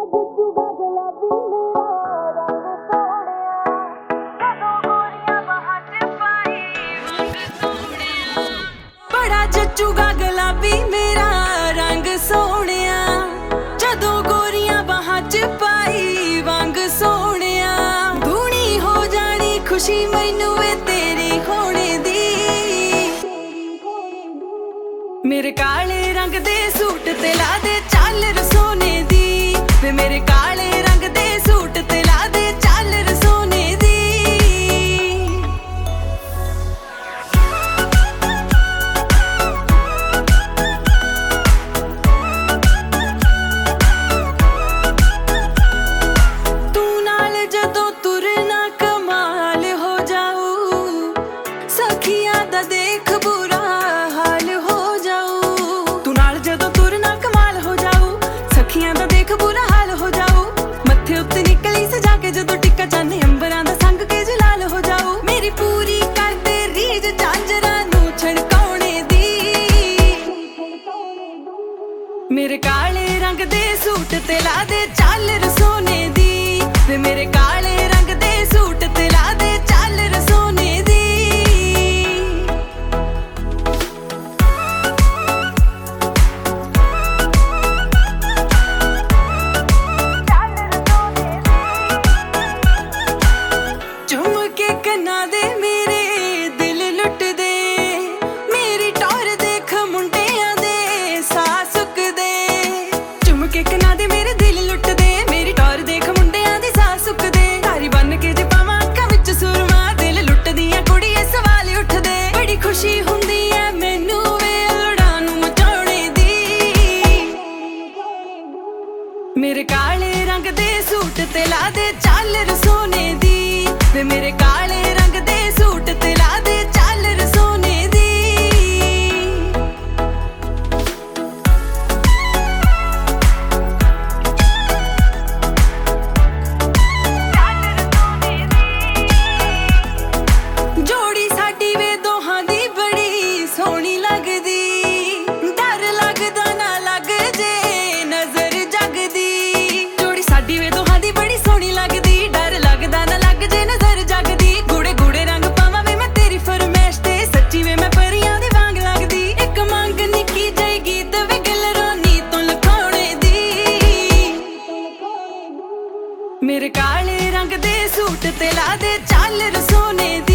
ਜੱਚੂਗਾ ਗੁਲਾਬੀ ਮੇਰਾ ਰੰਗ ਸੋਹਣਿਆ ਜਦੋਂ ਗੋਰੀਆਂ ਬਾਹਾਂ 'ਚ ਪਾਈ ਵੰਗ ਸੋਹਣਿਆ ਧੂਣੀ ਹੋ ਜਾਣੀ ਖੁਸ਼ੀ ਮੈਨੂੰ ਵੇ ਤੇਰੀ ਹੋਣੇ ਦੀ ਮੇਰੇ ਕਾਲੇ ਰੰਗ ਦੇ ਸੂਟ ਤੇ ਲਾ ਦੇ ਝਾਲਰ ਸੋਨੇ ਦੀ ਵੇ ਮੇਰੇ ਕਾਲੇ ਰੰਗ ਦੇ ਸੂਟ ਤੇ ਲਾ ਦੇ ਝਾਲਰ ਸੋਨੇ ਦੀ ਸਖੀਆਂ ਦਾ ਦੇਖ ਬੁਰਾ ਹਾਲ ਹੋ ਜਾਊ ਤੂੰ ਨਾਲ ਜਦੋਂ ਤੁਰਨਾ ਕਮਾਲ ਹੋ ਜਾਊ ਸਖੀਆਂ ਦਾ ਦੇਖ ਬੁਰਾ ਹਾਲ ਹੋ ਜਾਊ ਮੱਥੇ ਉੱਤੇ ਨਿਕਲੀ ਸਜਾ ਕੇ ਜਦੋਂ ਟਿੱਕਾ ਚਾਂਦੇ ਅੰਬਰਾਂ ਦਾ ਸੰਗ ਕੇ ਜਲਾਲ ਹੋ ਜਾਊ ਮੇਰੀ ਪੂਰੀ ਕਰਦੇ ਰੀਝ ਝਾਂਜਰਾਂ ਨੂੰ ਛਣਕਾਉਣੇ ਦੀ ਮੇਰੇ ਕਾਲੇ ਰੰਗ ਦੇ ਸੂਟ ਤੇ ਲਾ ਦੇ ਝਾਲਰ ਸੋਨੇ ਦੀ ਵੇ ਮੇਰੇ ਕਾਲੇ ਰੰਗ ਦੇ ਸੂਟ ਤੇ ਲਾ ਦੇ ਝਾਲਰ ਸੋਨੇ ਦੀ ਕੰਨਾਂ ਦੇ ਮੇਰੇ ਦਿਲ ਲੁੱਟਦੇ ਮੇਰੀ ਟੌਰ ਦੇਖ ਮੁੰਡਿਆਂ ਦੇ ਸਾਹ ਸੁੱਕਦੇ ਚੁੰਮ ਕੇ ਕੰਨਾਂ ਦੇ ਮੇਰੇ ਦਿਲ ਲੁੱਟਦੇ ਮੇਰੀ ਟੌਰ ਦੇਖ ਮੁੰਡਿਆਂ ਦੀ ਸਾਹ ਸੁੱਕਦੇ ਧਾਰੀ ਬੰਨ ਕੇ ਜੇ ਪਾਵਾਂ ਅੱਖਾਂ ਵਿੱਚ ਸੁਰਮਾ ਦਿਲ ਲੁੱਟਦੀਆਂ ਕੁੜੀਏ ਸਵਾਲ ਉੱਠਦੇ ਬੜੀ ਖੁਸ਼ੀ ਹੁੰਦੀ ਐ ਮੈਨੂੰ ਵੇ ਅਲੜਾਂ ਨੂੰ ਮਚਾਉਣੇ ਦੀ ਮੇਰੇ ਕਾਲੇ ਰੰਗ ਦੇ ਸੂਟ ਤੇ ਲਾ ਦੇ ਝਾਲਰ ਸੋਨੇ ਦੀ ਵੇ ਮੇਰੇ ਕਾਲੇ ਰੰਗ ਦੇ ਸੂਟ ਤੇ ਲਾ ਦੇ ਝਾਲਰ ਸੋਨੇ ਦੀ ਜੋੜੀ ਸਾਡੀ ਵੇ ਦੋਹਾਂ ਦੀ ਬੜੀ ਸੋਹਣੀ ਲੱਗਦੀ ਡਰ ਲੱਗਦਾ ਨਾ ਲੱਗ ਜੇ ਨਜ਼ਰ ਜਗਦੀ ਜੋੜੀ ਸਾਡੀ ਵੇ ਦੋਹਾਂ ਦੀ ਬੜੀ ਸੋਹਣੀ ਲੱਗਦੀ ਡਰ ਲੱਗਦਾ ਨਾ ਲੱਗ ਜੇ ਨਜ਼ਰ ਜਗਦੀ ਗੂੜੇ ਗੂੜੇ ਰੰਗ ਪਾਵਾਂ ਵੇ ਮੈਂ ਤੇਰੀ ਫਰਮੈਸ਼ ਤੇ ਸੱਚੀ ਵੇ ਮੈਂ ਪਰੀਆਂ ਦੇ ਵਾਂਗ ਲੱਗਦੀ ਇੱਕ ਮੰਗ ਨਿੱਕੀ ਜਿਹੀ ਗੀਤ ਵੇ ਗਲਰੋਨੀ ਤੋਂ ਲਖਾਉਣੇ ਦੀ ਮੇਰੇ ਕਾਲੇ ਰੰਗ ਦੇ ਸੂਟ ਤੇ ਲਾ ਦੇ ਝਾਲਰ ਸੋਨੇ